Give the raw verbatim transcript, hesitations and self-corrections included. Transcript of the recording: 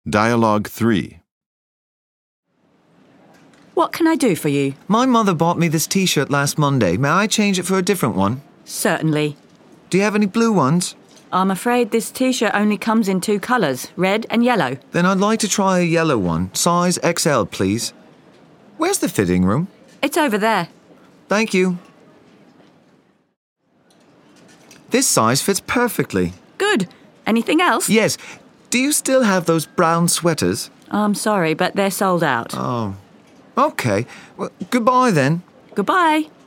Dialogue three. What can I do for you? My mother bought me this T-shirt last Monday. May I change it for a different one? Certainly. Do you have any blue ones? I'm afraid this T-shirt only comes in two colours, red and yellow. Then I'd like to try a yellow one. Size X L, please. Where's the fitting room? It's over there. Thank you. This size fits perfectly. Good. Anything else? Yes. Do you still have those brown sweaters? I'm sorry, but they're sold out. Oh. Okay. Well, goodbye then. Goodbye.